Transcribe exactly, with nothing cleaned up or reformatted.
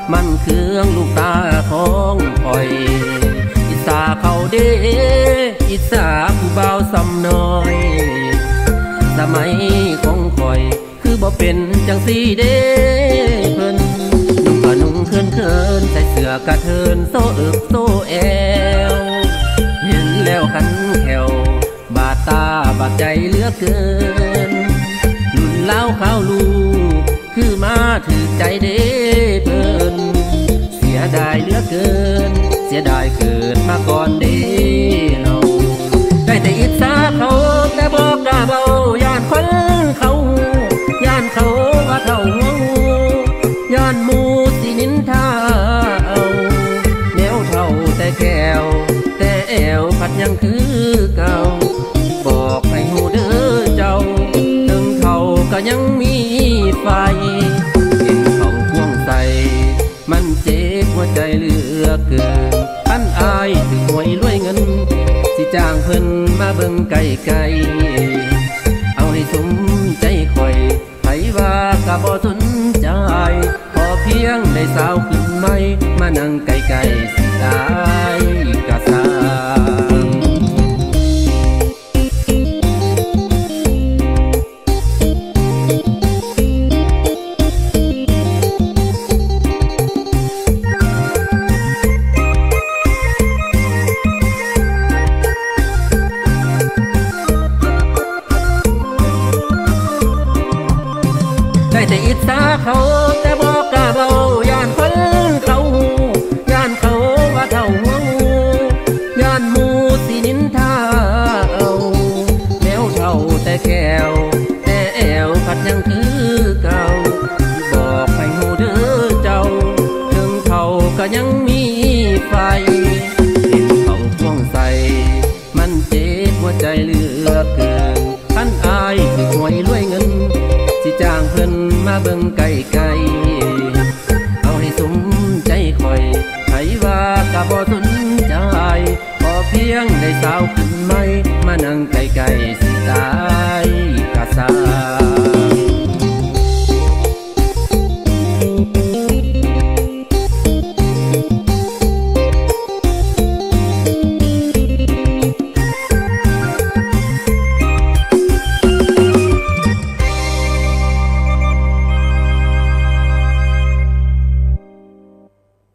มันเครื่องลูกตาของคอยอิสาเขาเด้อิสาผู้บ่าวซ้ำน้อยสมัยของคอยคือบ่เป็นจังสีเด้เพิ่นนุ่งก็นุ่งเคินเคินใส่เสื้อกระเทินโซเอิกโซแอวเห็นแล้วขันแขวบาดตาบาดใจเหลือเกินรุ่นเล่าข้าวลูกคือมาถือใจเด้เพิ่นเสียดายเหลือเกินเสียดายเกิดมาก่อนเด้เฮาได้แต่อิจฉาเขาแต่บอกกล้าเบาย่านคนเขาย่านเขาว่าเท่าหัวงูย่านหมูสินินทาเอาแนวเท่าแต่แก้วแต่แอวพัดยังคือเก่าบอกให้หูเด้อเจ้าถึงเขาก็ยังมีไฟเห็นเขาพ่วงใส่มันเจ็บหัวใจเหลือเกินท่านอายถึงหวยรวยเงินสิจ้างเพิ่นมาเบิ่งไกลไกลเอาให้สมใจคอยไผว่ากะบ่สนใจพอเพียงได้สาวขึ้นไหมมานั่งไกลไกลสิได้กะสาได้แต่อิจฉาเขาแต่บอกกล้าเบาย่านคนเขาย่านเขาว่าเท่าหัวงูย่านหมูสินินทาเอาแนวเท่าแต่แก้วแต่แอวพัดยังคือเก่าบอกให้หูเด้อเจ้าถึงเขาก็ยังมีไฟเห็นเขาพ่วงใส่มันเจ็บหัวใจเหลือเกินท่านอายคือหวยรวยเงินสิจ้างเพิ่นมาเบิ่งไกลไกล